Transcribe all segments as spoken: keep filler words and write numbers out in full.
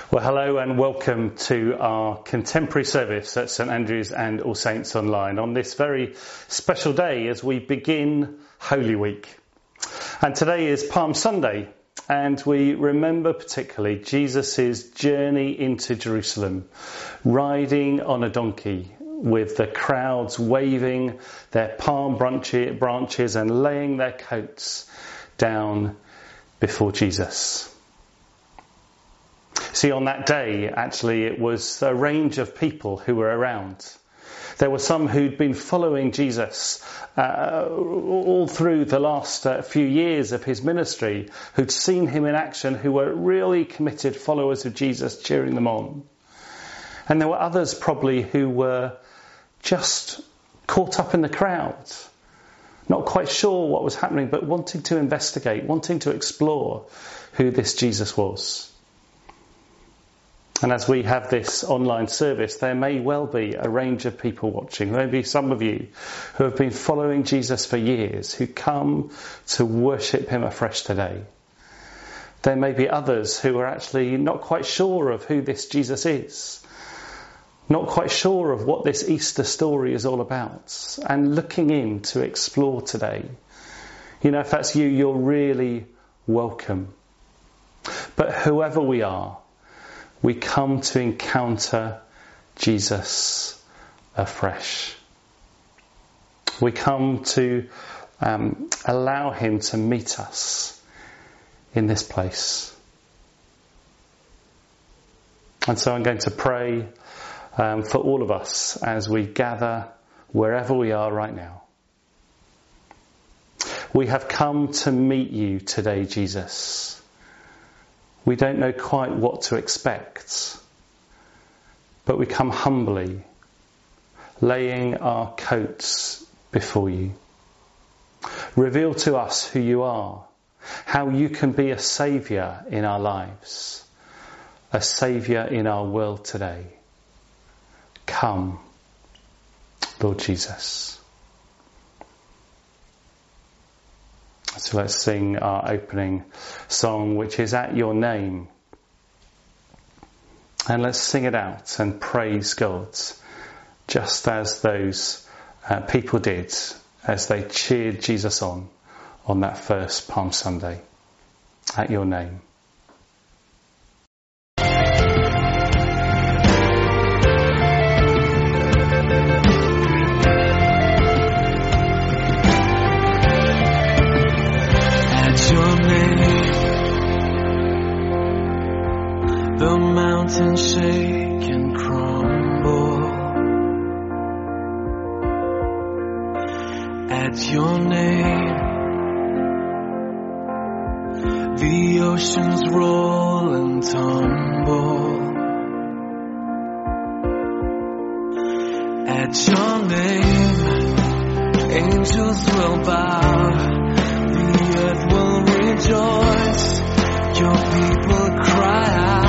Well, hello and welcome to our contemporary service at St Andrews and All Saints Online on this very special day as we begin Holy Week. And today is Palm Sunday, and we remember particularly Jesus' journey into Jerusalem, riding on a donkey with the crowds waving their palm branches and laying their coats down before Jesus. See, on that day, actually, it was a range of people who were around. There were some who'd been following Jesus uh, all through the last uh, few years of his ministry, who'd seen him in action, who were really committed followers of Jesus, cheering them on. And there were others probably who were just caught up in the crowd, not quite sure what was happening, but wanting to investigate, wanting to explore who this Jesus was. And as we have this online service, there may well be a range of people watching. Maybe some of you who have been following Jesus for years, who come to worship him afresh today. There may be others who are actually not quite sure of who this Jesus is, not quite sure of what this Easter story is all about, and looking in to explore today. You know, if that's you, you're really welcome. But whoever we are, we come to encounter Jesus afresh. We come to um, allow him to meet us in this place. And so I'm going to pray um, for all of us as we gather wherever we are right now. We have come to meet you today, Jesus. We don't know quite what to expect, but we come humbly, laying our coats before you. Reveal to us who you are, how you can be a saviour in our lives, a saviour in our world today. Come, Lord Jesus. So let's sing our opening song, which is At Your Name. And let's sing it out and praise God, just as those uh, people did as they cheered Jesus on, on that first Palm Sunday. At your name. The mountains shake and crumble at your name. The oceans roll and tumble at your name. Angels will bow, the earth will rejoice. Your people cry out.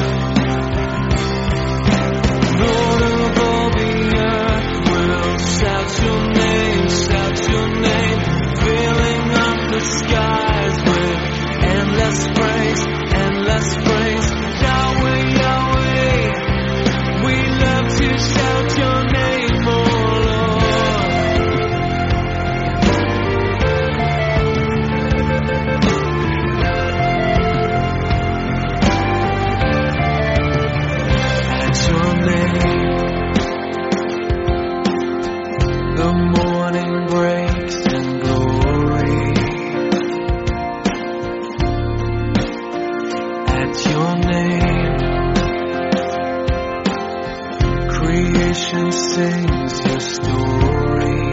Lord of all the earth will shout your name, shout your name, filling up the skies with endless praise, endless praise. Yahweh, Yahweh, we love to shout your name, oh sings your story.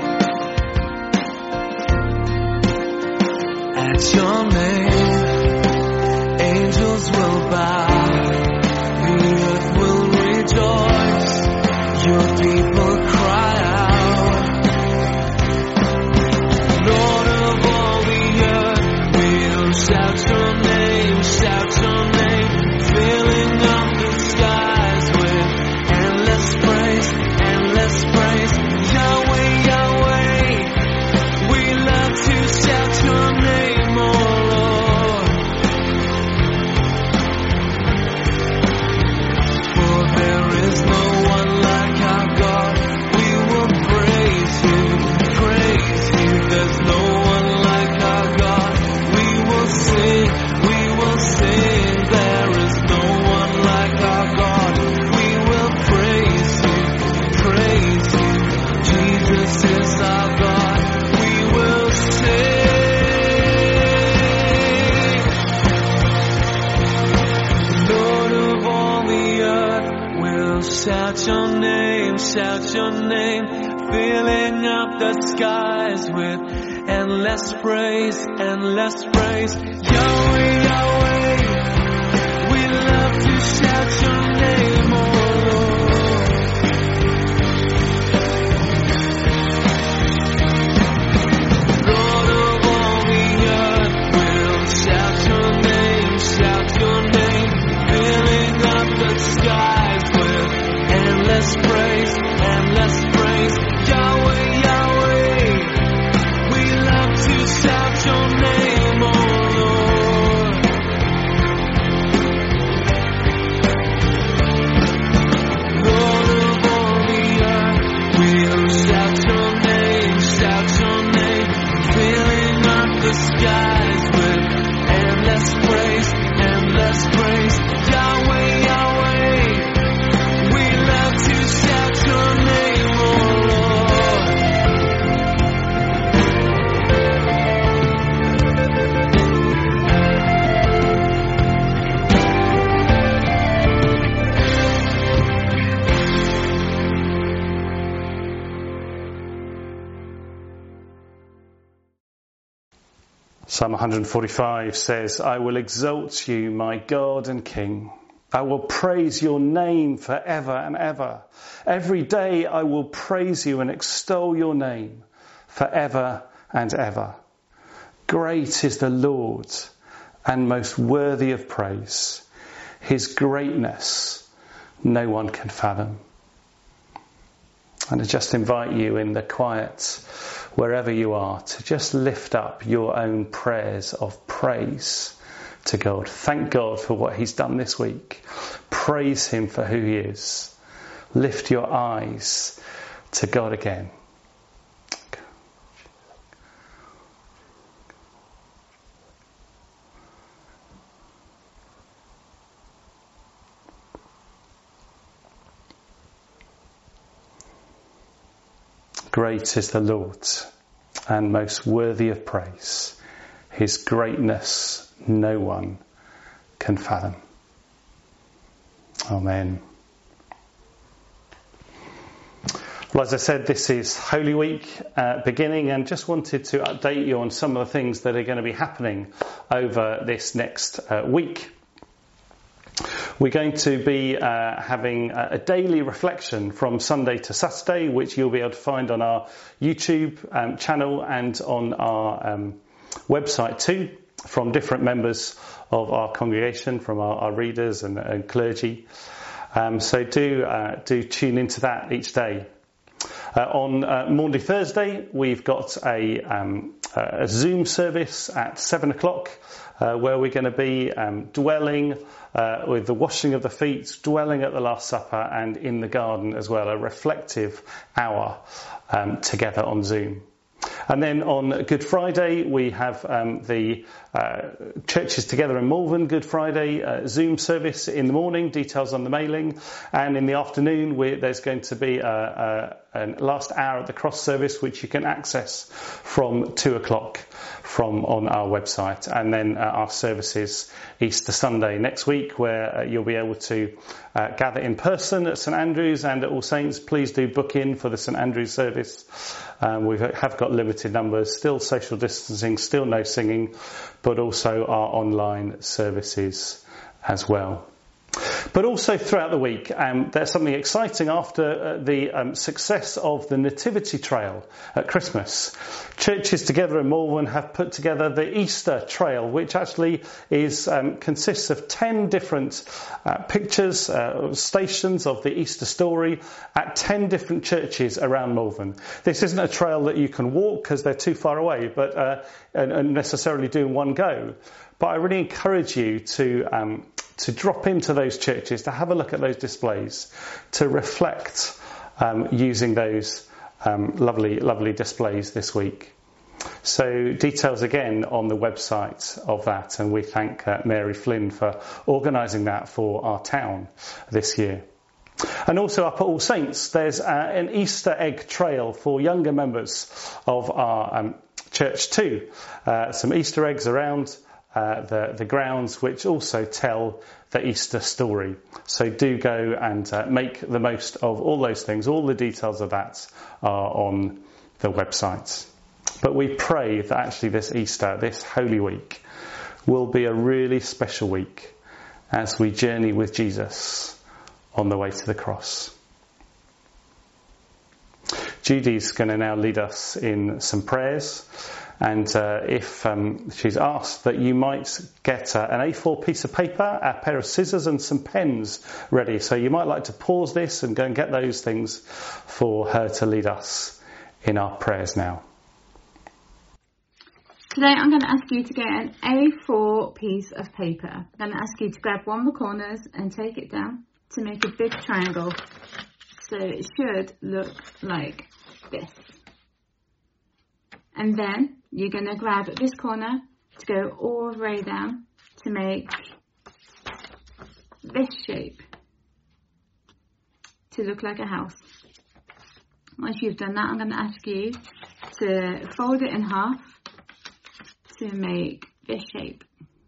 At your name, angels will bow, the earth will rejoice, your people cry out. Lord of all the earth, we'll shout your name, shout your name, filling up the skies with endless praise, endless praise. shout your name, shout your name, filling up the skies with endless praise, endless praise. Yahweh, Yahweh, we love to shout your name, oh Lord. Lord of all the earth, we'll shout your name, shout your name, filling up the skies with endless praise, endless praise. Yahweh, Yahweh, we love to shout your name, oh Lord. Lord of all the earth, we'll shout your name, shout your name, filling up the skies with endless praise, endless praise. Yahweh, Yahweh, we love to shout your name, oh Lord. Psalm one forty-five says, I will exalt you, my God and King. I will praise your name forever and ever. Every day I will praise you and extol your name forever and ever. Great is the Lord and most worthy of praise. His greatness no one can fathom. And I just invite you in the quiet, wherever you are, to just lift up your own prayers of praise to God. Thank God for what he's done this week. Praise him for who he is. Lift your eyes to God again. Great is the Lord and most worthy of praise. His greatness no one can fathom. Amen. Well, as I said, this is Holy Week uh, beginning, and just wanted to update you on some of the things that are going to be happening over this next uh, week. We're going to be uh, having a daily reflection from Sunday to Saturday, which you'll be able to find on our YouTube um, channel and on our um, website too, from different members of our congregation, from our, our readers and, and clergy. Um, so do uh, do tune into that each day. Uh, on uh, Maundy Thursday, we've got a, um, a Zoom service at seven o'clock, uh, where we're going to be um, dwelling uh, with the washing of the feet, dwelling at the Last Supper, and in the garden as well, a reflective hour um, together on Zoom. And then on Good Friday, we have um, the uh, Churches Together in Malvern Good Friday uh, Zoom service in the morning, details on the mailing. And in the afternoon, we, there's going to be a, a, a last hour at the cross service, which you can access from two o'clock from on our website. And then uh, our services Easter Sunday next week, where uh, you'll be able to uh, gather in person at St Andrews and at All Saints. Please do book in for the St Andrews service. Um, we have got limited numbers, still social distancing, still no singing, but also our online services as well. But also throughout the week, um, there's something exciting after uh, the um, success of the Nativity Trail at Christmas. Churches Together in Malvern have put together the Easter Trail, which actually is um, consists of ten different uh, pictures, uh, stations of the Easter story at ten different churches around Malvern. This isn't a trail that you can walk because they're too far away, but uh, and, and necessarily do in one go. But I really encourage you to um, to drop into those churches, to have a look at those displays, to reflect um, using those um, lovely, lovely displays this week. So details again on the website of that, and we thank uh, Mary Flynn for organising that for our town this year. And also up at All Saints, there's uh, an Easter egg trail for younger members of our um, church too. Uh, some Easter eggs around. uh, the, the grounds which also tell the Easter story. So do go and uh, make the most of all those things. All the details of that are on the website. But we pray that actually this Easter, this Holy Week, will be a really special week as we journey with Jesus on the way to the cross. Judy's going to now lead us in some prayers. And uh, if um, she's asked that you might get uh, an A four piece of paper, a pair of scissors and some pens ready. So you might like to pause this and go and get those things for her to lead us in our prayers now. Today I'm going to ask you to get an A four piece of paper. I'm going to ask you to grab one of the corners and take it down to make a big triangle. So it should look like this. And then you're going to grab this corner to go all the way down to make this shape to look like a house. Once you've done that, I'm going to ask you to fold it in half to make this shape.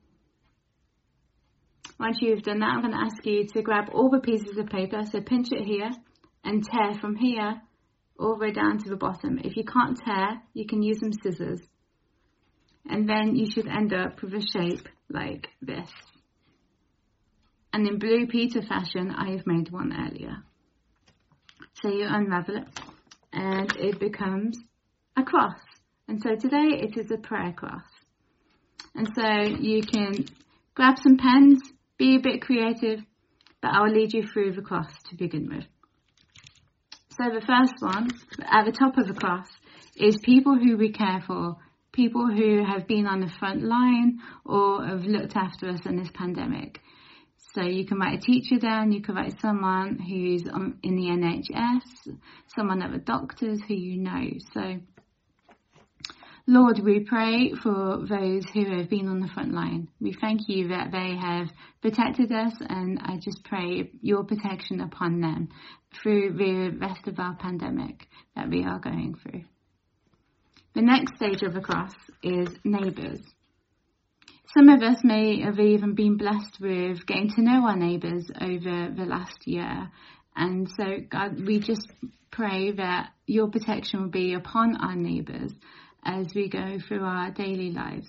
Once you've done that, I'm going to ask you to grab all the pieces of paper, so pinch it here and tear from here all the way down to the bottom. If you can't tear, you can use some scissors. And then you should end up with a shape like this. And in Blue Peter fashion, I have made one earlier. So you unravel it and it becomes a cross. And so today it is a prayer cross. And so you can grab some pens, be a bit creative, but I'll lead you through the cross to begin with. So the first one, at the top of the cross, is people who we care for, people who have been on the front line or have looked after us in this pandemic. So you can write a teacher down, you can write someone who's on, in the N H S, someone at the doctors who you know. So, Lord, we pray for those who have been on the front line. We thank you that they have protected us, and I just pray your protection upon them through the rest of our pandemic that we are going through. The next stage of the cross is neighbours. Some of us may have even been blessed with getting to know our neighbours over the last year. And so, God, we just pray that your protection will be upon our neighbours as we go through our daily lives.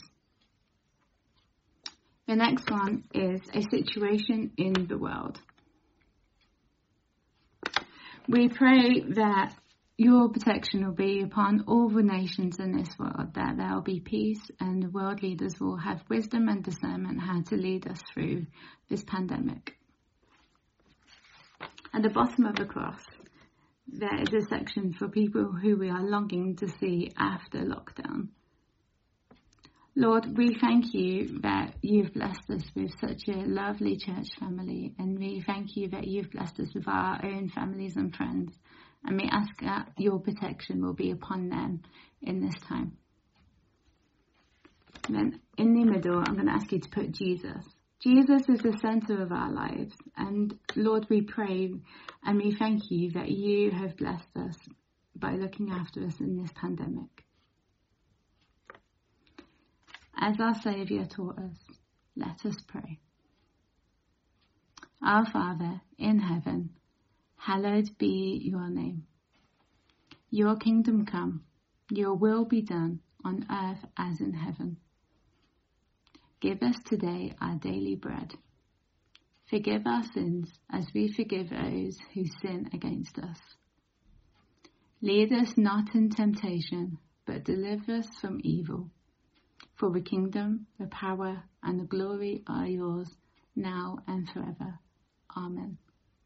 The next one is a situation in the world. We pray that your protection will be upon all the nations in this world, that there will be peace and the world leaders will have wisdom and discernment how to lead us through this pandemic. At the bottom of the cross, there is a section for people who we are longing to see after lockdown. Lord, we thank you that you've blessed us with such a lovely church family, and we thank you that you've blessed us with our own families and friends, and we ask that your protection will be upon them in this time. And then in the middle, I'm going to ask you to put Jesus. Jesus is the centre of our lives, and Lord, we pray and we thank you that you have blessed us by looking after us in this pandemic. As our Saviour taught us, let us pray. Our Father in heaven, hallowed be your name. Your kingdom come, your will be done on earth as in heaven. Give us today our daily bread. Forgive our sins as we forgive those who sin against us. Lead us not in temptation, but deliver us from evil. For the kingdom, the power, and the glory are yours, now and forever. Amen.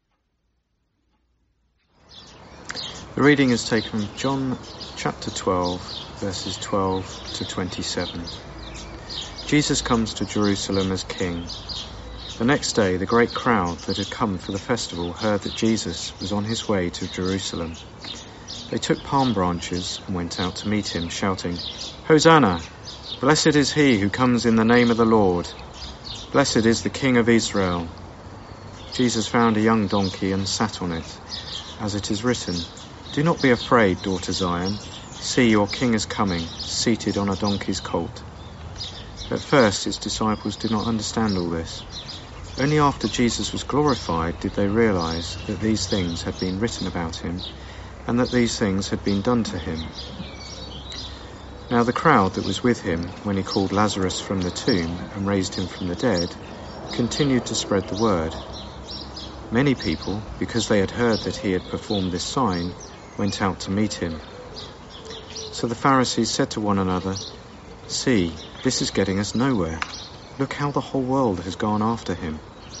The reading is taken from John chapter twelve, verses twelve to twenty-seven. Jesus comes to Jerusalem as king. The next day, the great crowd that had come for the festival heard that Jesus was on his way to Jerusalem. They took palm branches and went out to meet him, shouting, "Hosanna! Blessed is he who comes in the name of the Lord. Blessed is the King of Israel." Jesus found a young donkey and sat on it. As it is written, "Do not be afraid, daughter Zion. See, your king is coming, seated on a donkey's colt." At first, his disciples did not understand all this. Only after Jesus was glorified did they realize that these things had been written about him, and that these things had been done to him. Now the crowd that was with him when he called Lazarus from the tomb and raised him from the dead continued to spread the word. Many people, because they had heard that he had performed this sign, went out to meet him. So the Pharisees said to one another, "See, this is getting us nowhere. Look how the whole world has gone after him."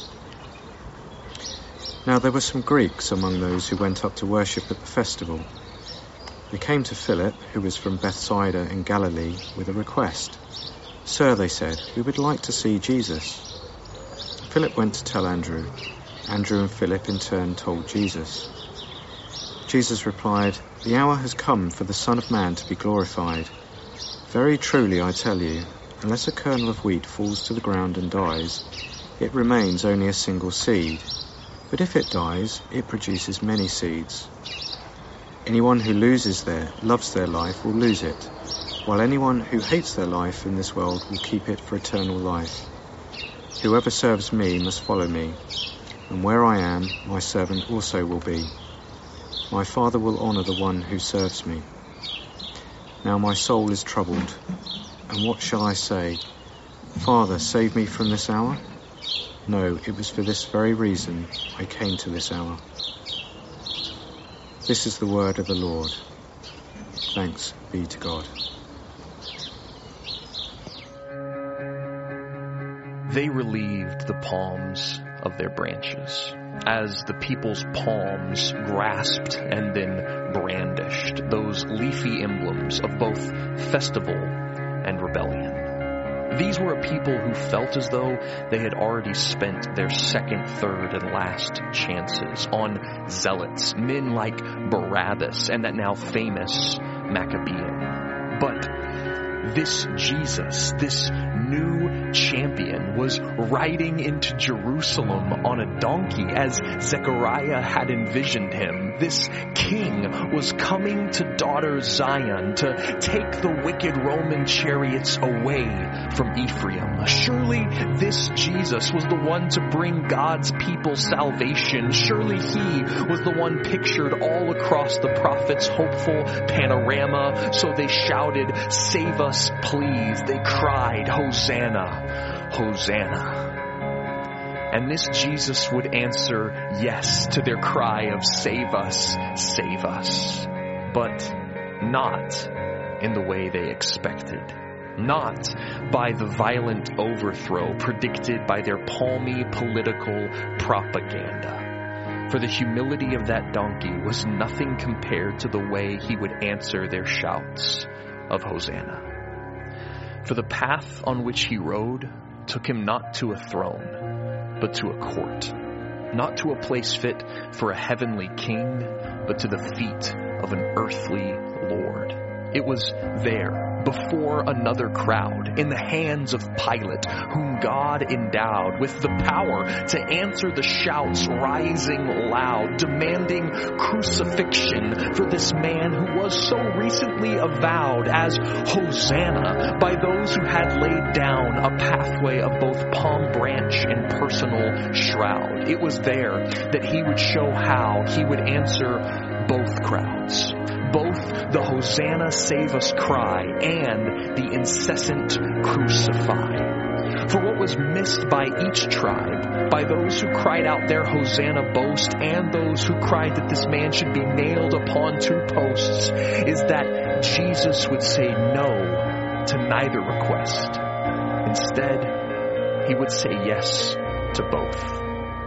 Now there were some Greeks among those who went up to worship at the festival. They came to Philip, who was from Bethsaida in Galilee, with a request. "Sir," they said, "we would like to see Jesus." Philip went to tell Andrew. Andrew and Philip in turn told Jesus. Jesus replied, "The hour has come for the Son of Man to be glorified. Very truly I tell you, unless a kernel of wheat falls to the ground and dies, it remains only a single seed. But if it dies, it produces many seeds. Anyone who loses their, loves their life will lose it, while anyone who hates their life in this world will keep it for eternal life. Whoever serves me must follow me, and where I am, my servant also will be. My Father will honor the one who serves me. Now my soul is troubled, and what shall I say? Father, save me from this hour? No, it was for this very reason I came to this hour." This is the word of the Lord. Thanks be to God. They relieved the palms of their branches, as the people's palms grasped and then brandished those leafy emblems of both festival and rebellion. These were a people who felt as though they had already spent their second, third, and last chances on zealots, men like Barabbas and that now famous Maccabean. But this Jesus, this new champion, was riding into Jerusalem on a donkey as Zechariah had envisioned him. This king was coming to daughter Zion to take the wicked Roman chariots away from Ephraim. Surely this Jesus was the one to bring God's people salvation. Surely he was the one pictured all across the prophet's hopeful panorama. So they shouted, "Save us, please." They cried, "Hosanna, Hosanna." And this Jesus would answer yes to their cry of "Save us, save us." But not in the way they expected. Not by the violent overthrow predicted by their palmy political propaganda. For the humility of that donkey was nothing compared to the way he would answer their shouts of Hosanna. For the path on which he rode took him not to a throne, but to a court. Not to a place fit for a heavenly king, but to the feet of an earthly lord. It was there, before another crowd, in the hands of Pilate, whom God endowed with the power to answer the shouts rising loud, demanding crucifixion for this man who was so recently avowed as Hosanna by those who had laid down a pathway of both palm branch and personal shroud. It was there that he would show how he would answer both crowds. Both the Hosanna save us cry and the incessant crucify. For what was missed by each tribe, by those who cried out their Hosanna boast and those who cried that this man should be nailed upon two posts, is that Jesus would say no to neither request. Instead, he would say yes to both.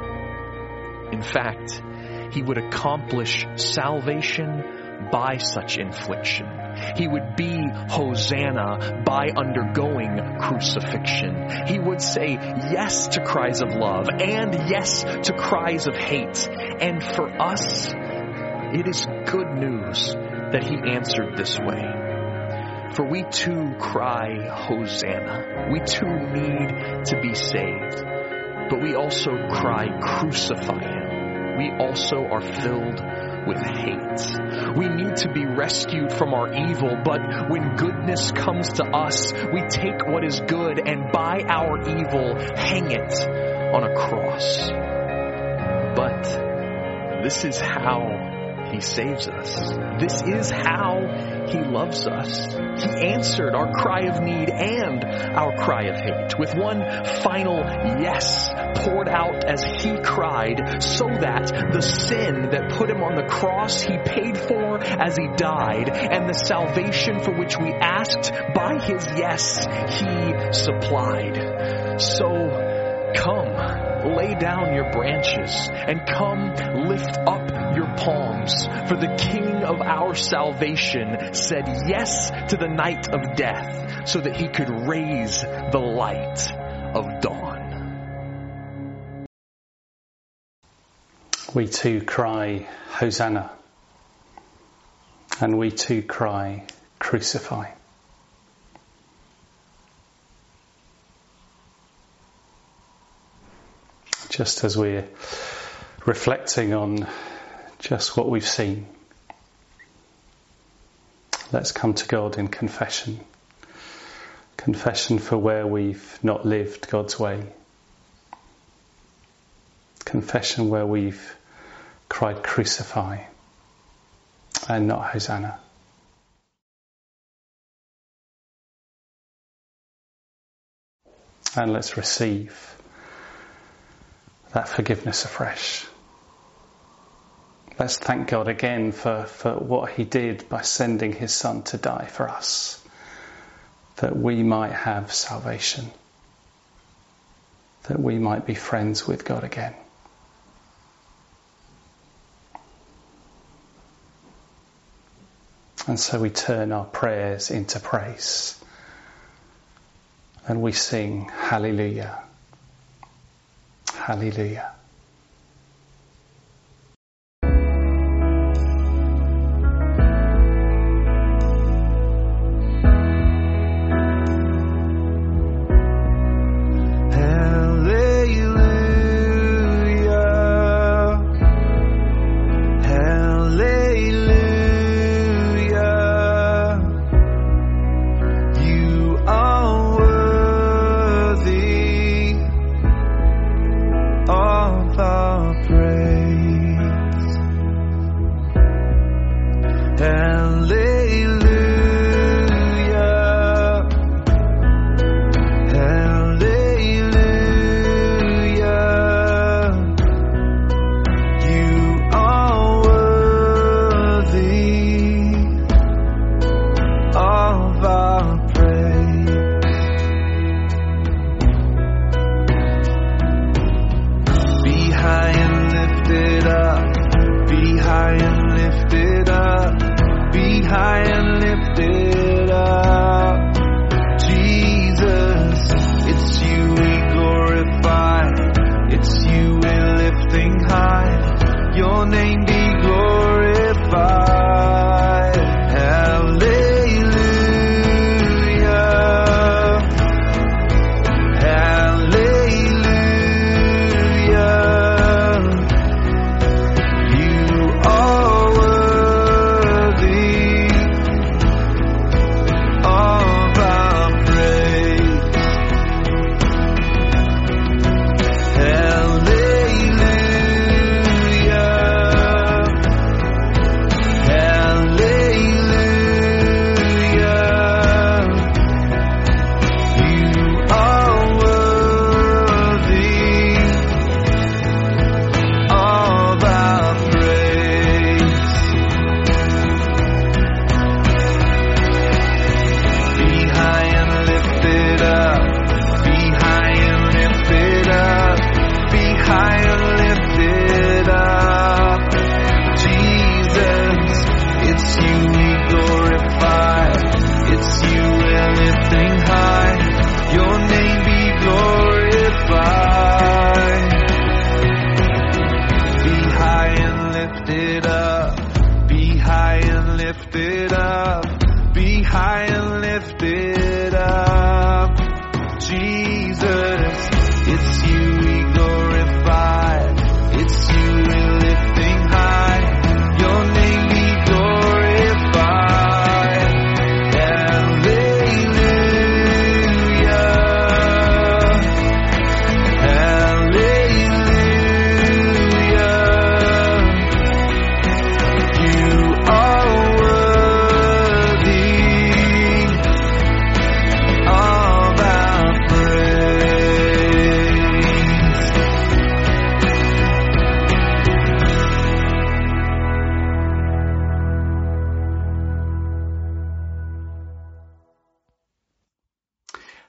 In fact, he would accomplish salvation by such infliction. He would be Hosanna by undergoing crucifixion. He would say yes to cries of love and yes to cries of hate. And for us, it is good news that he answered this way. For we too cry Hosanna. We too need to be saved. But we also cry crucify him. We also are filled with hate. We need to be rescued from our evil, but when goodness comes to us, we take what is good and by our evil hang it on a cross. But this is how He saves us. This is how He loves us. He answered our cry of need and our cry of hate with one final yes poured out as He cried, so that the sin that put Him on the cross He paid for as He died, and the salvation for which we asked by His yes He supplied. So come, lay down your branches and come lift up your palms, for the King of our salvation said yes to the night of death so that He could raise the light of dawn. We too cry, Hosanna, and we too cry, crucify. Just as we're reflecting on just what we've seen, let's come to God in confession. Confession for where we've not lived God's way. Confession where we've cried crucify and not Hosanna. And let's receive that forgiveness afresh. Let's thank God again for, for what He did by sending His Son to die for us, that we might have salvation, that we might be friends with God again. And so we turn our prayers into praise and we sing Hallelujah, Hallelujah.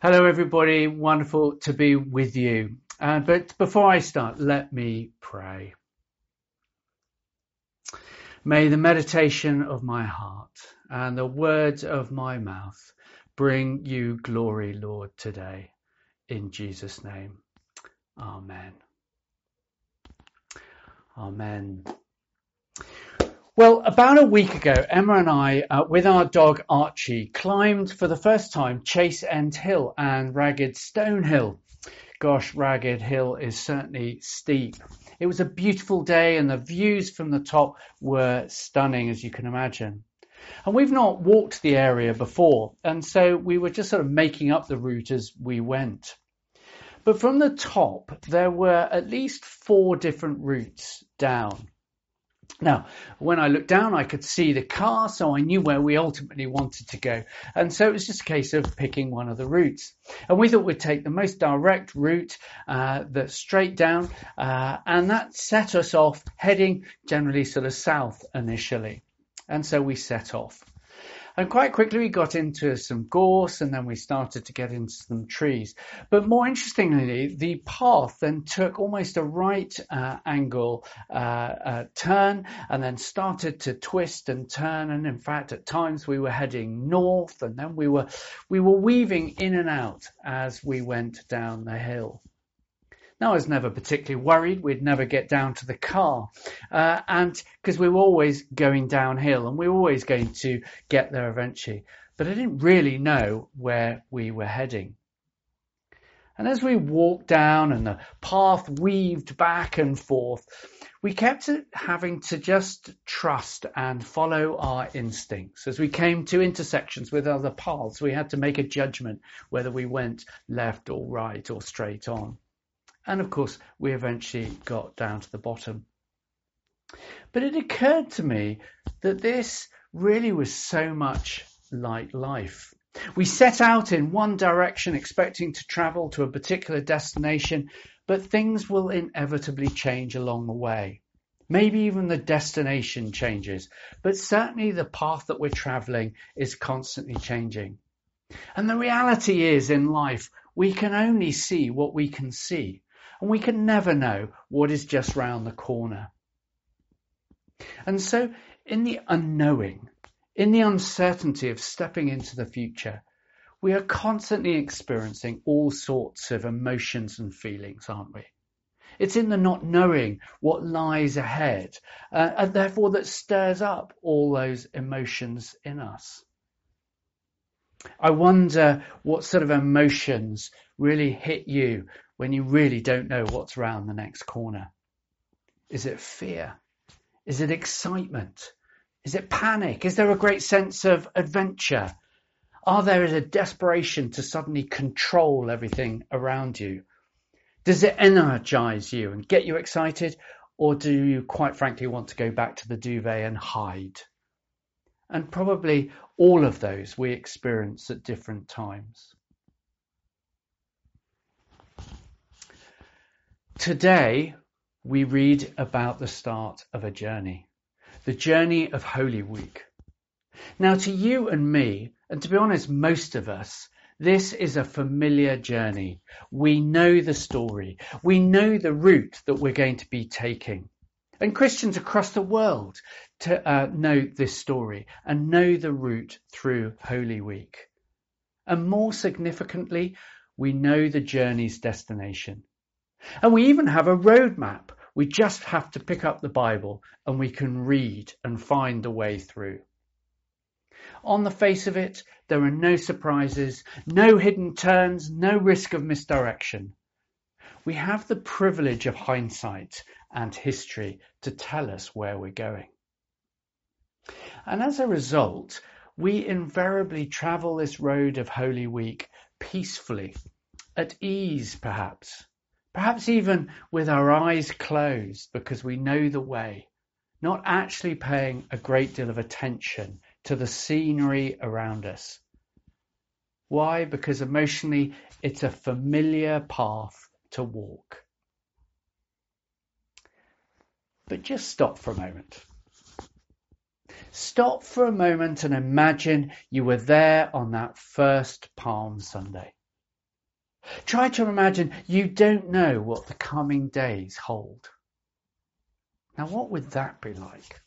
Hello everybody, wonderful to be with you. Uh, but before I start, let me pray. May the meditation of my heart and the words of my mouth bring you glory, Lord, today. In Jesus' name, amen. Amen. Well, about a week ago, Emma and I, uh, with our dog Archie, climbed for the first time Chase End Hill and Ragged Stone Hill. Gosh, Ragged Hill is certainly steep. It was a beautiful day and the views from the top were stunning, as you can imagine. And we've not walked the area before, and so we were just sort of making up the route as we went. But from the top, there were at least four different routes down. Now, when I looked down, I could see the car, so I knew where we ultimately wanted to go. And so it was just a case of picking one of the routes. And we thought we'd take the most direct route, uh, that's straight down, uh, and that set us off heading generally sort of south initially. And so we set off. And quite quickly we got into some gorse and then we started to get into some trees. But more interestingly, the path then took almost a right uh, angle uh, uh, turn and then started to twist and turn. And in fact, at times we were heading north and then we were, we were weaving in and out as we went down the hill. Now, I was never particularly worried we'd never get down to the car, uh, and because we were always going downhill and we were always going to get there eventually. But I didn't really know where we were heading. And as we walked down and the path weaved back and forth, we kept having to just trust and follow our instincts. As we came to intersections with other paths, we had to make a judgment whether we went left or right or straight on. And of course, we eventually got down to the bottom. But it occurred to me that this really was so much like life. We set out in one direction expecting to travel to a particular destination, but things will inevitably change along the way. Maybe even the destination changes, but certainly the path that we're traveling is constantly changing. And the reality is in life, we can only see what we can see. And we can never know what is just round the corner. And so in the unknowing, in the uncertainty of stepping into the future, we are constantly experiencing all sorts of emotions and feelings, aren't we? It's in the not knowing what lies ahead, uh, and therefore that stirs up all those emotions in us. I wonder what sort of emotions really hit you when you really don't know what's around the next corner. Is it fear? Is it excitement? Is it panic? Is there a great sense of adventure? Are there a desperation to suddenly control everything around you? Does it energize you and get you excited? Or do you quite frankly want to go back to the duvet and hide? And probably all of those we experience at different times. Today, we read about the start of a journey, the journey of Holy Week. Now, to you and me, and to be honest, most of us, this is a familiar journey. We know the story. We know the route that we're going to be taking. And Christians across the world to uh, know this story and know the route through Holy Week. And more significantly, we know the journey's destination. And we even have a roadmap. We just have to pick up the Bible and we can read and find the way through. On the face of it, there are no surprises, no hidden turns, no risk of misdirection. We have the privilege of hindsight and history to tell us where we're going. And as a result, we invariably travel this road of Holy Week peacefully, at ease perhaps. Perhaps even with our eyes closed because we know the way, not actually paying a great deal of attention to the scenery around us. Why? Because emotionally it's a familiar path to walk. But just stop for a moment. Stop for a moment and imagine you were there on that first Palm Sunday. Try to imagine you don't know what the coming days hold. Now, what would that be like?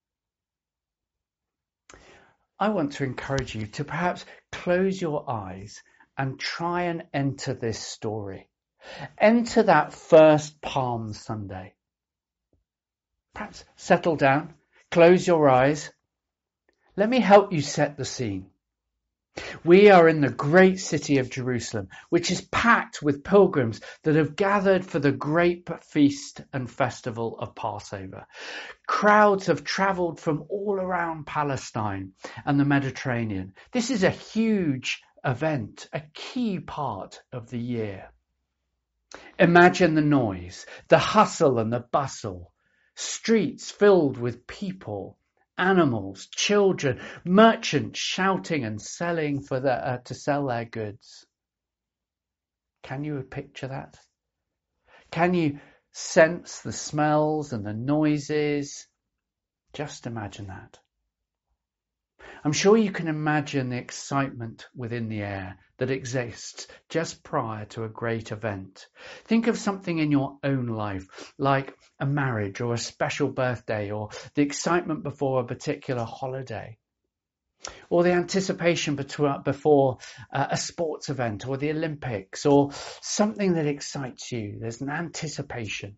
I want to encourage you to perhaps close your eyes and try and enter this story. Enter that first Palm Sunday. Perhaps settle down, close your eyes. Let me help you set the scene. We are in the great city of Jerusalem, which is packed with pilgrims that have gathered for the great feast and festival of Passover. Crowds have travelled from all around Palestine and the Mediterranean. This is a huge event, a key part of the year. Imagine the noise, the hustle and the bustle, streets filled with people, animals, children, merchants shouting and selling for their, uh, to sell their goods. Can you picture that? Can you sense the smells and the noises? Just imagine that. I'm sure you can imagine the excitement within the air that exists just prior to a great event. Think of something in your own life, like a marriage or a special birthday, or the excitement before a particular holiday, or the anticipation before a sports event or the Olympics, or something that excites you. There's an anticipation.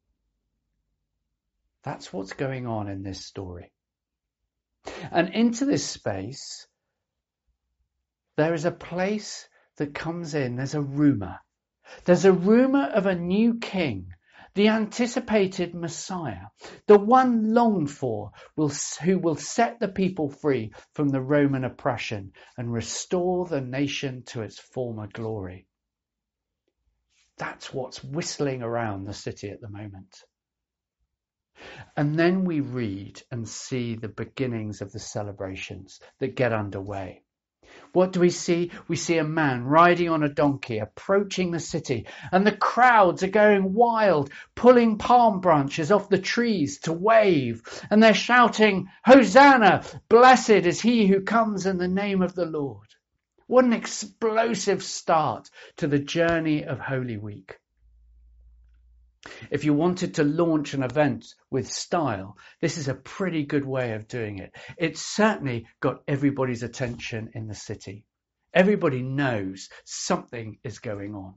That's what's going on in this story. And into this space, there is a place that comes in. There's a rumour. There's a rumour of a new king, the anticipated Messiah, the one longed for, will, who will set the people free from the Roman oppression and restore the nation to its former glory. That's what's whistling around the city at the moment. And then we read and see the beginnings of the celebrations that get underway. What do we see? We see a man riding on a donkey approaching the city, and the crowds are going wild, pulling palm branches off the trees to wave, and they're shouting, "Hosanna! Blessed is he who comes in the name of the Lord." What an explosive start to the journey of Holy Week. If you wanted to launch an event with style, this is a pretty good way of doing it. It's certainly got everybody's attention in the city. Everybody knows something is going on.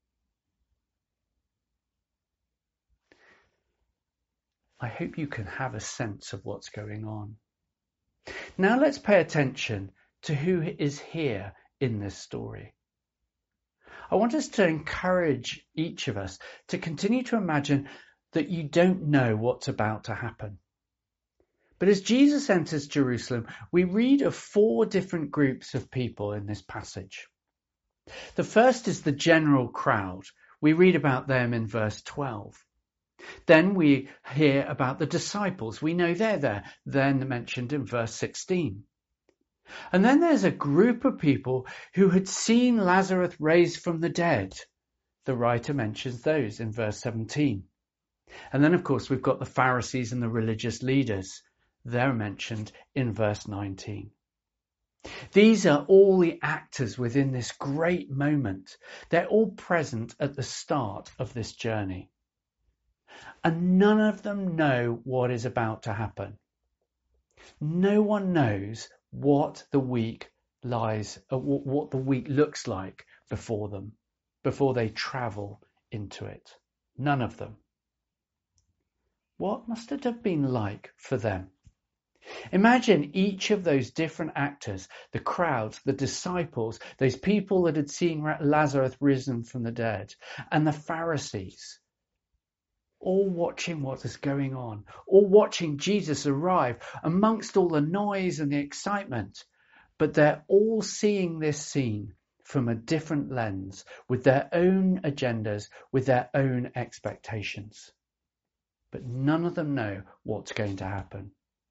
I hope you can have a sense of what's going on. Now let's pay attention to who is here in this story. I want us to encourage each of us to continue to imagine that you don't know what's about to happen. But as Jesus enters Jerusalem, we read of four different groups of people in this passage. The first is the general crowd. We read about them in verse twelve. Then we hear about the disciples. We know they're there, then mentioned in verse sixteen. And then there's a group of people who had seen Lazarus raised from the dead. The writer mentions those in verse seventeen. And then, of course, we've got the Pharisees and the religious leaders. They're mentioned in verse nineteen. These are all the actors within this great moment. They're all present at the start of this journey. And none of them know what is about to happen. No one knows what the week lies, uh, what the week looks like before them, before they travel into it. None of them. What must it have been like for them? Imagine each of those different actors, the crowds, the disciples, those people that had seen Lazarus risen from the dead, and the Pharisees, all watching what is going on, all watching Jesus arrive amongst all the noise and the excitement. But they're all seeing this scene from a different lens, with their own agendas, with their own expectations. But none of them know what's going to happen.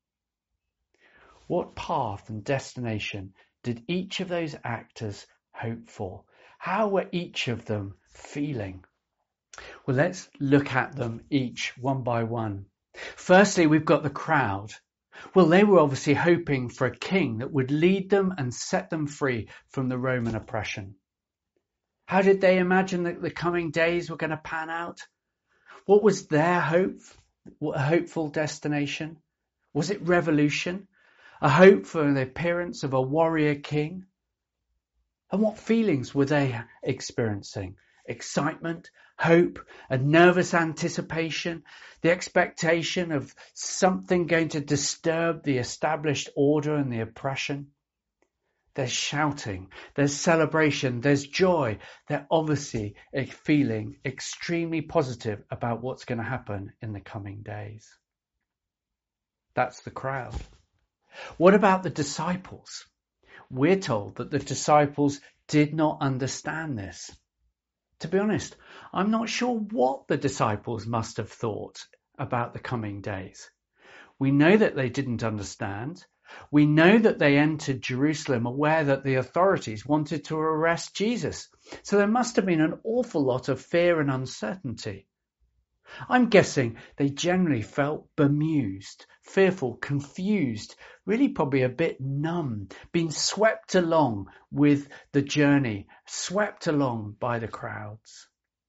What path and destination did each of those actors hope for? How were each of them feeling? Well, let's look at them each one by one. Firstly, we've got the crowd. Well, they were obviously hoping for a king that would lead them and set them free from the Roman oppression. How did they imagine that the coming days were going to pan out? What was their hope, a hopeful destination? Was it revolution? A hope for the appearance of a warrior king? And what feelings were they experiencing? Excitement, hope, a nervous anticipation, the expectation of something going to disturb the established order and the oppression. There's shouting, there's celebration, there's joy. They're obviously feeling extremely positive about what's going to happen in the coming days. That's the crowd. What about the disciples? We're told that the disciples did not understand this. To be honest, I'm not sure what the disciples must have thought about the coming days. We know that they didn't understand. We know that they entered Jerusalem aware that the authorities wanted to arrest Jesus. So there must have been an awful lot of fear and uncertainty. I'm guessing they generally felt bemused, fearful, confused, really probably a bit numb, being swept along with the journey, swept along by the crowds.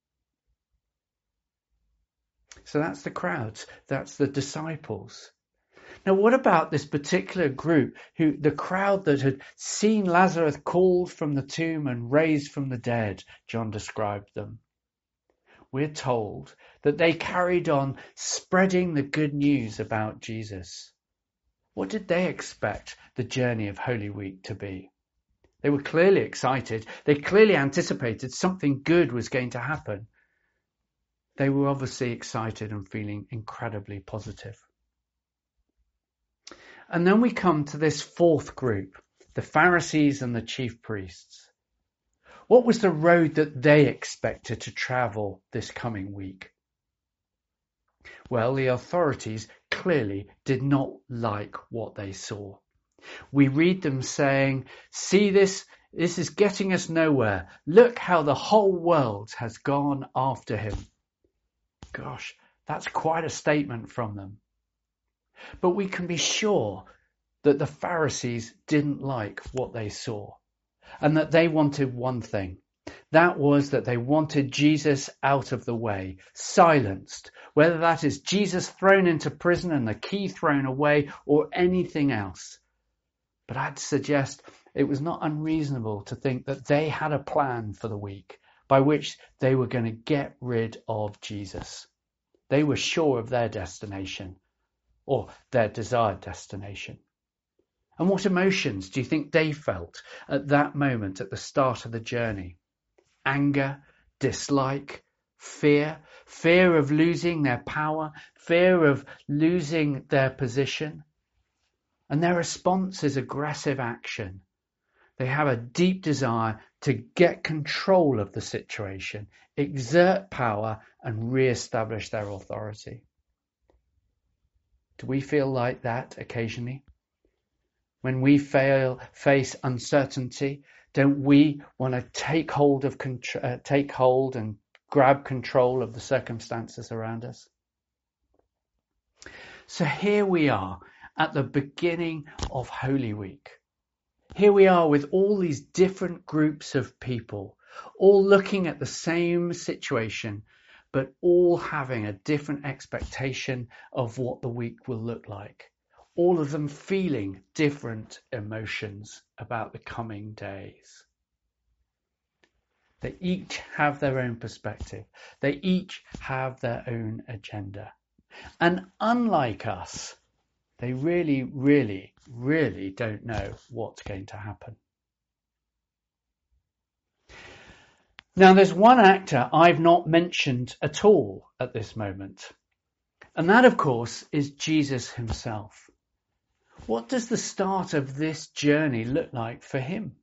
So that's the crowds, that's the disciples. Now, what about this particular group, who the crowd that had seen Lazarus called from the tomb and raised from the dead? John described them. We're told that they carried on spreading the good news about Jesus. What did they expect the journey of Holy Week to be? They were clearly excited. They clearly anticipated something good was going to happen. They were obviously excited and feeling incredibly positive. And then we come to this fourth group, the Pharisees and the chief priests. What was the road that they expected to travel this coming week? Well, the authorities clearly did not like what they saw. We read them saying, "See this, this is getting us nowhere. Look how the whole world has gone after him." Gosh, that's quite a statement from them. But we can be sure that the Pharisees didn't like what they saw, and that they wanted one thing. That was that they wanted Jesus out of the way, silenced, whether that is Jesus thrown into prison and the key thrown away or anything else. But I'd suggest it was not unreasonable to think that they had a plan for the week by which they were going to get rid of Jesus. They were sure of their destination, or their desired destination. And what emotions do you think they felt at that moment at the start of the journey? Anger, dislike, fear, fear of losing their power, fear of losing their position. And their response is aggressive action. They have a deep desire to get control of the situation, exert power, and re-establish their authority. Do we feel like that occasionally? When we fail, face uncertainty, don't we want to take hold of uh, take hold and grab control of the circumstances around us? So here we are at the beginning of Holy Week. Here we are with all these different groups of people, all looking at the same situation, but all having a different expectation of what the week will look like. All of them feeling different emotions about the coming days. They each have their own perspective. They each have their own agenda. And unlike us, they really, really, really don't know what's going to happen. Now, there's one actor I've not mentioned at all at this moment. And that, of course, is Jesus himself. What does the start of this journey look like for him?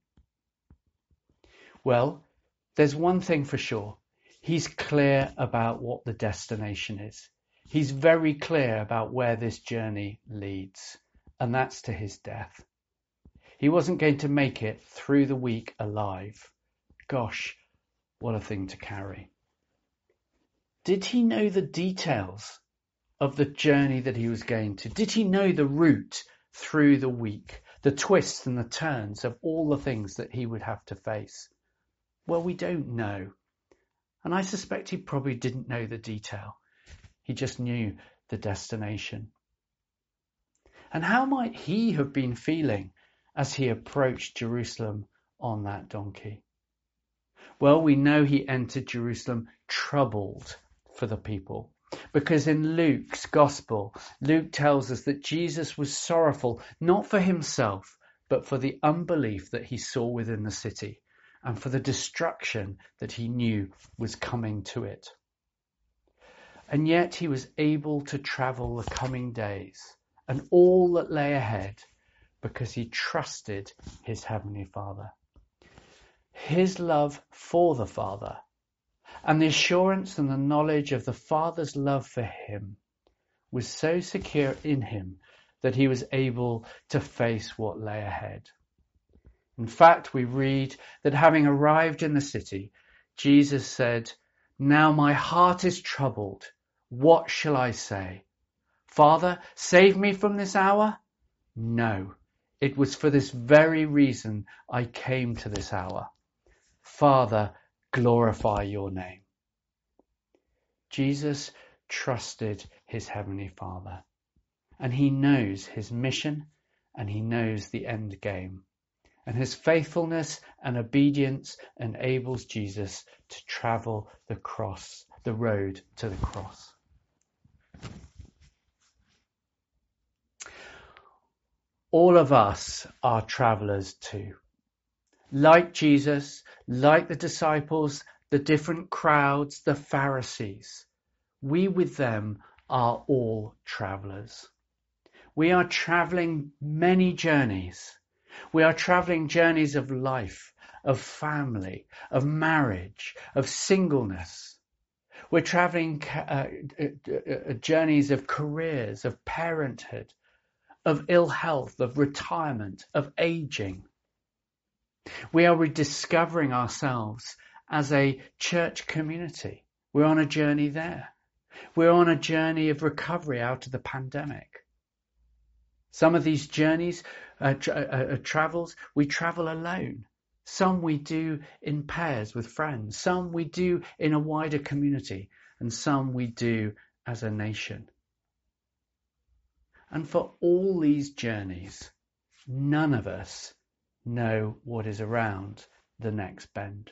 Well, there's one thing for sure. He's clear about what the destination is. He's very clear about where this journey leads, and that's to his death. He wasn't going to make it through the week alive. Gosh, what a thing to carry. Did he know the details of the journey that he was going to? Did he know the route through the week, the twists and the turns of all the things that he would have to face? Well, we don't know. And I suspect he probably didn't know the detail. He just knew the destination. And how might he have been feeling as he approached Jerusalem on that donkey? Well, we know he entered Jerusalem troubled for the people, because in Luke's gospel, Luke tells us that Jesus was sorrowful not for himself, but for the unbelief that he saw within the city and for the destruction that he knew was coming to it. And yet he was able to travel the coming days and all that lay ahead because he trusted his Heavenly Father. His love for the Father and the assurance and the knowledge of the Father's love for him was so secure in him that he was able to face what lay ahead. In fact, we read that having arrived in the city, Jesus said, "Now my heart is troubled. What shall I say? Father, save me from this hour? No, it was for this very reason I came to this hour. Father, glorify your name." Jesus trusted his Heavenly Father, and he knows his mission and he knows the end game. And his faithfulness and obedience enables Jesus to travel the cross, the road to the cross. All of us are travelers too. Like Jesus, like the disciples, the different crowds, the Pharisees, we with them are all travelers. We are traveling many journeys. We are traveling journeys of life, of family, of marriage, of singleness. We're traveling uh, uh, journeys of careers, of parenthood, of ill health, of retirement, of aging. We are rediscovering ourselves as a church community. We're on a journey there. We're on a journey of recovery out of the pandemic. Some of these journeys, uh, tra- uh, uh, travels, we travel alone. Some we do in pairs with friends. Some we do in a wider community. And some we do as a nation. And for all these journeys, none of us know what is around the next bend.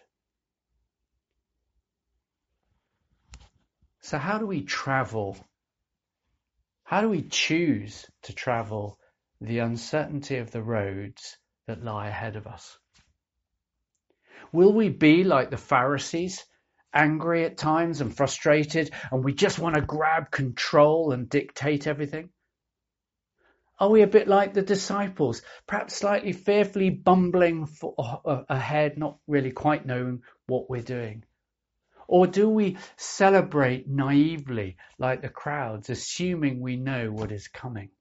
So how do we travel? How do we choose to travel the uncertainty of the roads that lie ahead of us? Will we be like the Pharisees, angry at times and frustrated, and we just want to grab control and dictate everything? Are we a bit like the disciples, perhaps slightly fearfully bumbling for, uh, ahead, not really quite knowing what we're doing? Or do we celebrate naively like the crowds, assuming we know what is coming?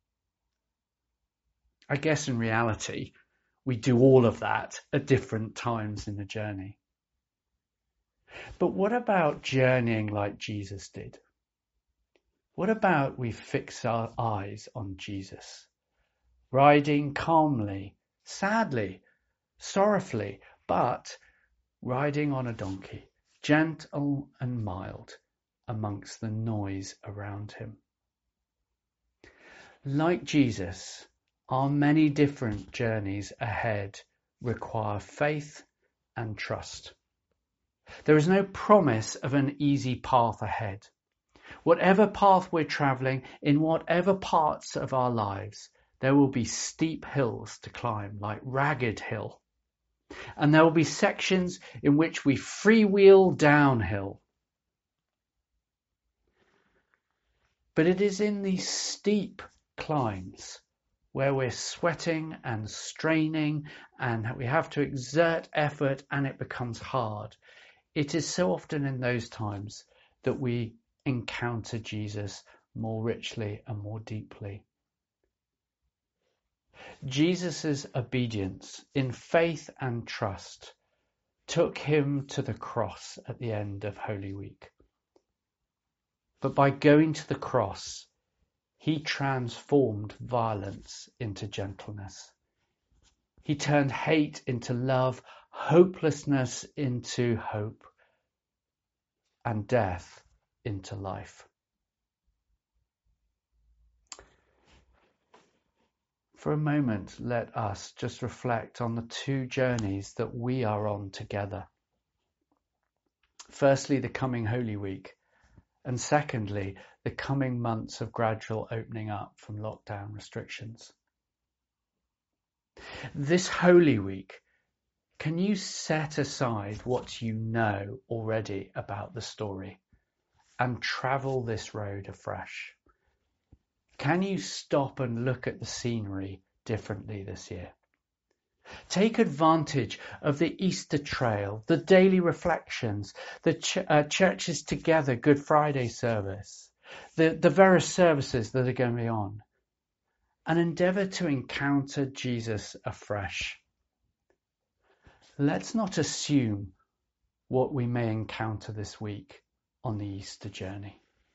I guess in reality, we do all of that at different times in the journey. But what about journeying like Jesus did? What about we fix our eyes on Jesus, riding calmly, sadly, sorrowfully, but riding on a donkey, gentle and mild amongst the noise around him? Like Jesus, our many different journeys ahead require faith and trust. There is no promise of an easy path ahead. Whatever path we're travelling, in whatever parts of our lives, there will be steep hills to climb, like Ragged Hill. And there will be sections in which we freewheel downhill. But it is in these steep climbs where we're sweating and straining and we have to exert effort and it becomes hard. It is so often in those times that we encounter Jesus more richly and more deeply. Jesus' obedience in faith and trust took him to the cross at the end of Holy Week. But by going to the cross, he transformed violence into gentleness. He turned hate into love, hopelessness into hope, and death into life. For a moment, let us just reflect on the two journeys that we are on together. Firstly, the coming Holy Week, and secondly, the coming months of gradual opening up from lockdown restrictions. This Holy Week, can you set aside what you know already about the story and travel this road afresh? Can you stop and look at the scenery differently this year? Take advantage of the Easter trail, the daily reflections, the ch- uh, churches together Good Friday service, the, the various services that are going to be on, and endeavour to encounter Jesus afresh. Let's not assume what we may encounter this week on the Easter journey.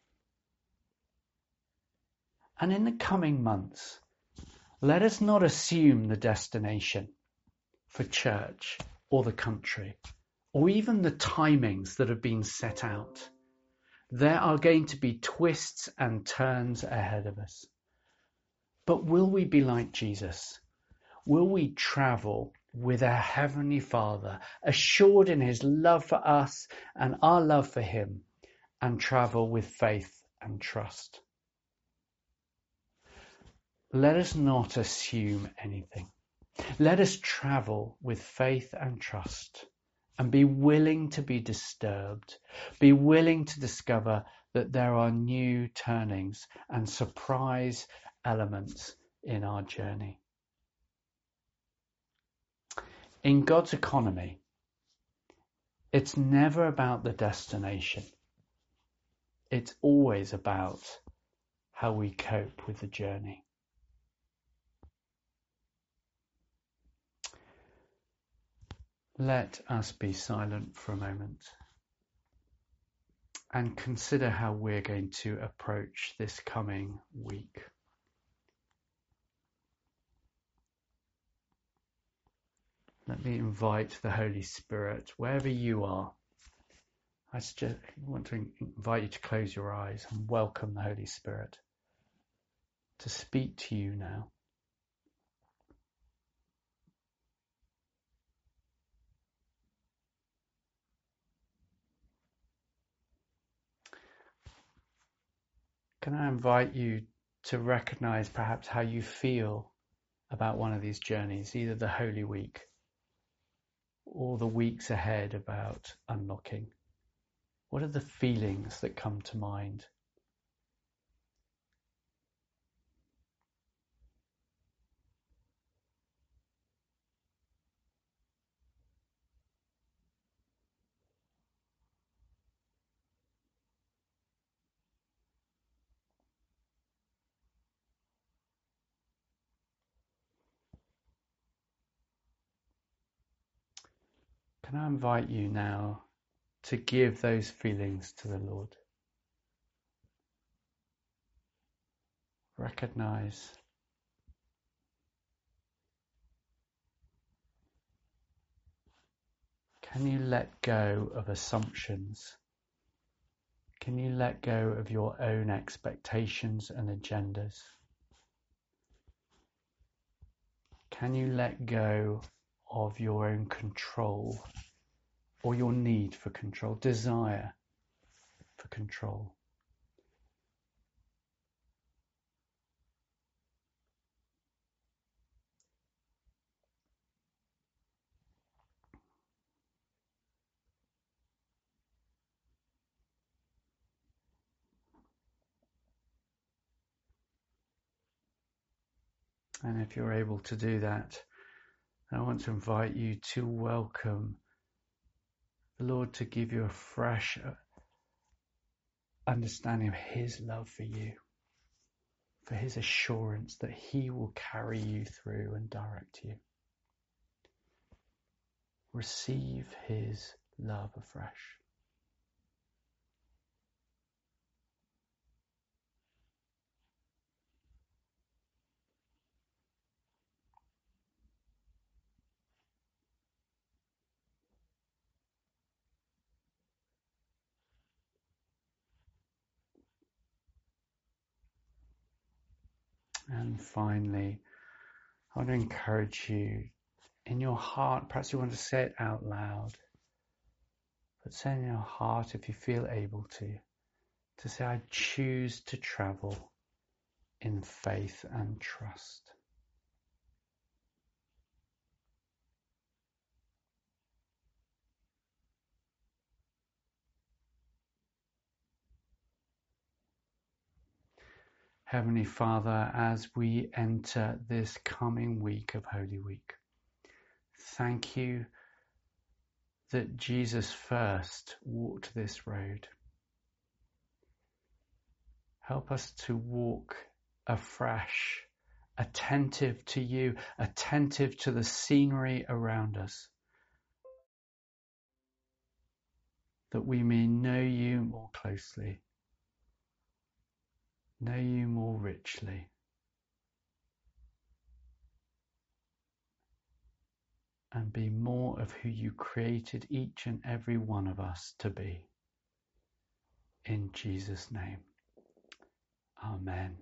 And in the coming months, let us not assume the destination for church or the country, or even the timings that have been set out. There are going to be twists and turns ahead of us. But will we be like Jesus? Will we travel with our Heavenly Father, assured in his love for us and our love for him, and travel with faith and trust? Let us not assume anything. Let us travel with faith and trust, and be willing to be disturbed, be willing to discover that there are new turnings and surprise elements in our journey. In God's economy, it's never about the destination. It's always about how we cope with the journey. Let us be silent for a moment and consider how we're going to approach this coming week. Let me invite the Holy Spirit, wherever you are. I just want to invite you to close your eyes and welcome the Holy Spirit to speak to you now. Can I invite you to recognize perhaps how you feel about one of these journeys, either the Holy Week or the weeks ahead about unlocking? What are the feelings that come to mind? Can I invite you now to give those feelings to the Lord? Recognize Can you let go of assumptions? Can you let go of your own expectations and agendas? Can you let go of your own control or your need for control, desire for control? And if you're able to do that, I want to invite you to welcome the Lord to give you a fresh understanding of his love for you, for his assurance that he will carry you through and direct you. Receive his love afresh. And finally, I want to encourage you in your heart, perhaps you want to say it out loud, but say in your heart, if you feel able to, to say, I choose to travel in faith and trust. Heavenly Father, as we enter this coming week of Holy Week, thank you that Jesus first walked this road. Help us to walk afresh, attentive to you, attentive to the scenery around us, that we may know you more closely, know you more richly, and be more of who you created each and every one of us to be. In Jesus' name, amen.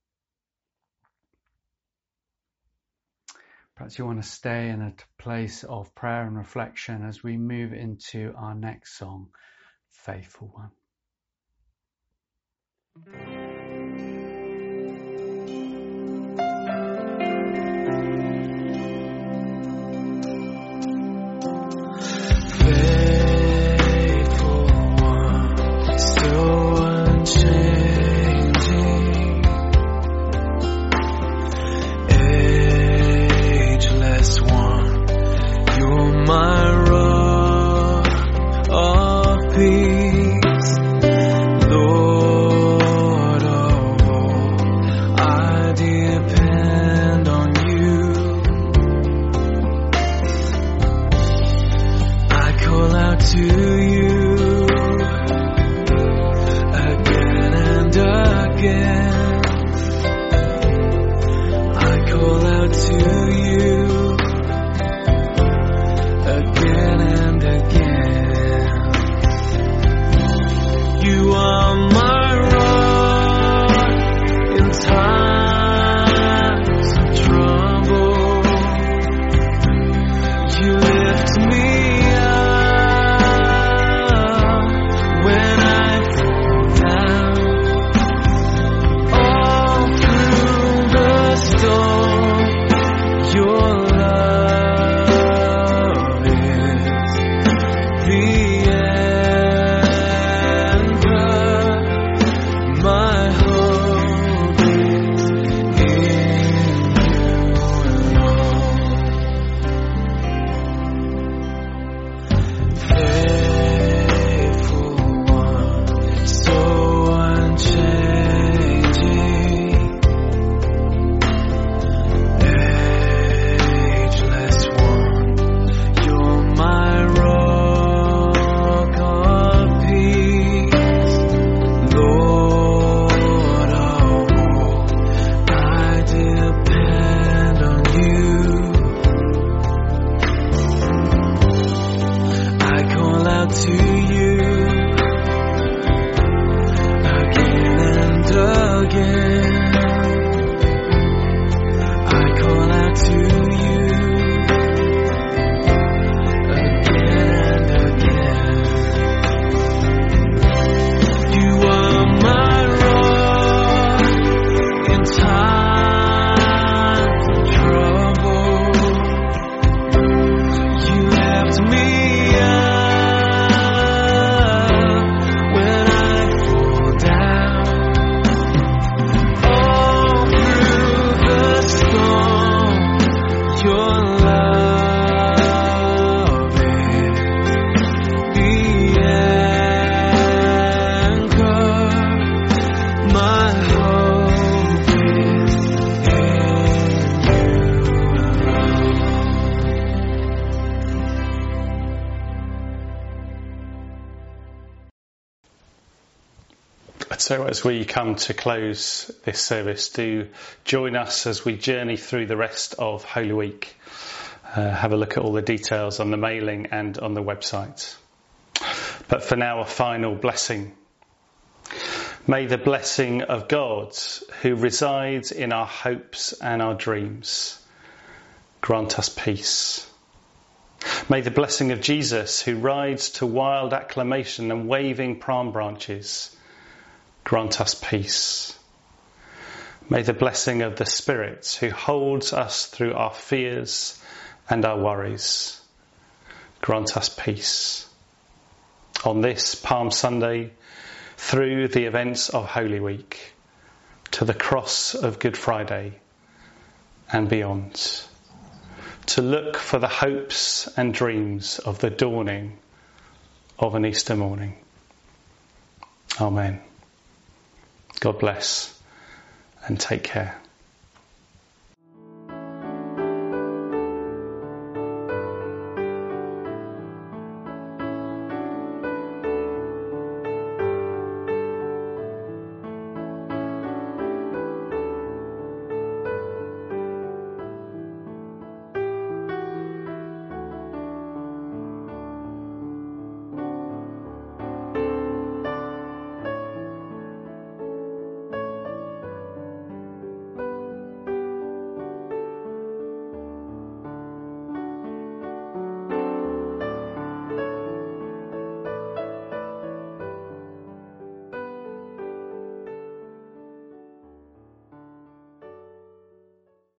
Perhaps you want to stay in a place of prayer and reflection as we move into our next song, Faithful One. So as we come to close this service, do join us as we journey through the rest of Holy Week. Uh, have a look at all the details on the mailing and on the website. But for now, a final blessing. May the blessing of God, who resides in our hopes and our dreams, grant us peace. May the blessing of Jesus, who rides to wild acclamation and waving palm branches, grant us peace. May the blessing of the Spirit, who holds us through our fears and our worries, grant us peace. On this Palm Sunday, through the events of Holy Week, to the cross of Good Friday and beyond, to look for the hopes and dreams of the dawning of an Easter morning. Amen. God bless and take care.